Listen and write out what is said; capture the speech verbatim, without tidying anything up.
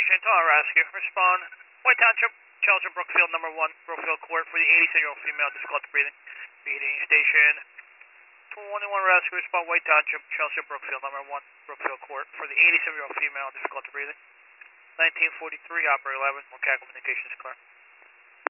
Station, Tower Rescue. Respond. White Township, Chelsea Brookfield, number one, Brookfield Court for the eighty-six-year-old female, difficulty breathing. Meeting Station twenty-one Rescue, respond White Township, Chelsea Brookfield, number one, Brookfield Court for the eighty-seven-year-old female, difficulty breathing. nineteen forty-three, operator eleven, Macaque communications clear.